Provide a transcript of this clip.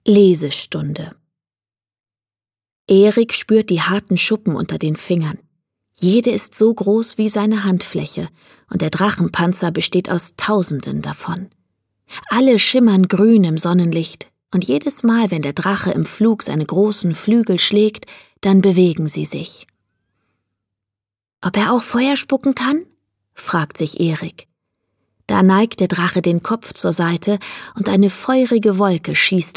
Lesestunde. Erik spürt die harten Schuppen unter den Fingern. Jede ist so groß wie seine Handfläche, und der Drachenpanzer besteht aus Tausenden davon. Alle schimmern grün im Sonnenlicht, und jedes Mal, wenn der Drache im Flug seine großen Flügel schlägt, dann bewegen sie sich. »Ob er auch Feuer spucken kann?« fragt sich Erik. Da neigt der Drache den Kopf zur Seite, und eine feurige Wolke schießt